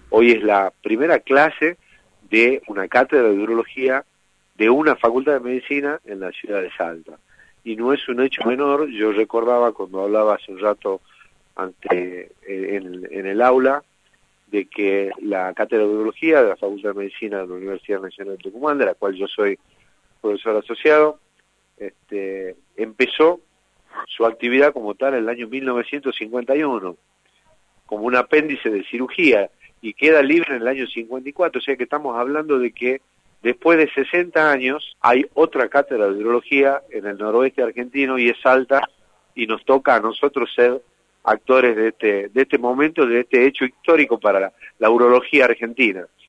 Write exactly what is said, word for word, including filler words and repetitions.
Hoy es la primera clase de una cátedra de urología de una facultad de medicina en la ciudad de Salta. Y no es un hecho menor. Yo recordaba cuando hablaba hace un rato ante en, en el aula de que la cátedra de urología de la Facultad de Medicina de la Universidad Nacional de Tucumán, de la cual yo soy profesor asociado, este, empezó su actividad como tal en el año mil novecientos cincuenta y uno, como un apéndice de cirugía, y queda libre en el año cincuenta y cuatro, o sea que estamos hablando de que después de sesenta años hay otra cátedra de urología en el noroeste argentino y es Salta, y nos toca a nosotros ser actores de este, de este momento, de este hecho histórico para la, la urología argentina.